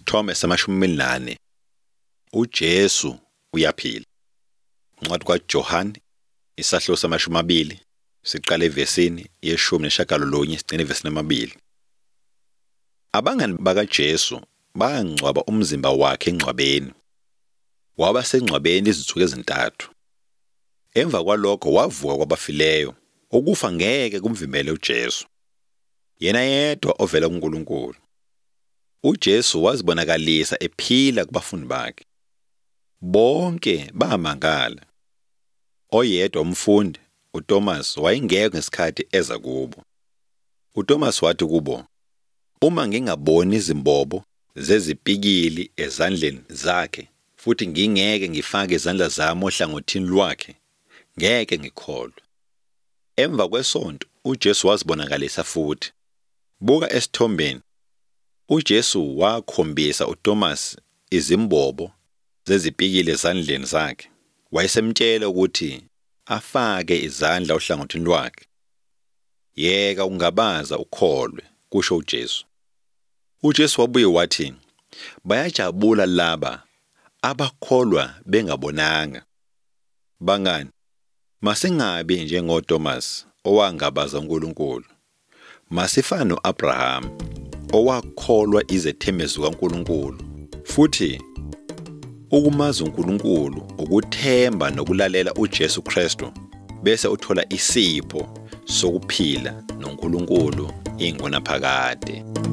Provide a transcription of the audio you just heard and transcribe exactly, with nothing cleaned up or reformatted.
Isithombe samashumi nane. uJesu uyaphila. Incwadi kaJohane isahluko samashumi amabili siqala evesini yeshumi neshagalolunye sigcina evesini amabili. Abangani bakaJesu bangcwaba umzimba wakhe engcwabeni. Waba sengcwabeni izinsuku ezintathu. Emva kwalokho wavuka kwabafileyo. Ukufa ngeke kumvimbele uJesu. Yena yedwa ovela kuNkulunkulu. uJesu wazibonakalisa ephila kubafundi bakhe. Bonke bamangala. Oyedwa umfundi, uThomas, wayengekho ngesikhathi eza kubo. uThomas wathi kubo, "Uma ngingaboni izimbobo zezipikili ezandleni zakhe, futhi ngingeke ngifake izandla zami ohlangothini lwakhe, ngeke ngikholwe." Emva kwesonto uJesu wazibonakalisa futhi. Buka esithombeni. uJesu wakhombisa uThomas izimbobo zezipikili ezandleni zakhe. Wayesemtshela ukuthi afake izandla ohlangothini lwakhe. "Yeka ungabaza ukholwe," kusho uJesu. uJesu wabuye wathi, "Bayajabula laba abakholwa bengabonanga." Bangani, masingabi njengoThomas owangabaza uNkulunkulu. Masifane noAbraham owakholwa izethembiso kaNkulunkulu. Futhi ukumazi uNkulunkulu ukuthemba nokulalela uJesu Kristu bese uthola isipho sokuphila noNkulunkulu ingunaphakade.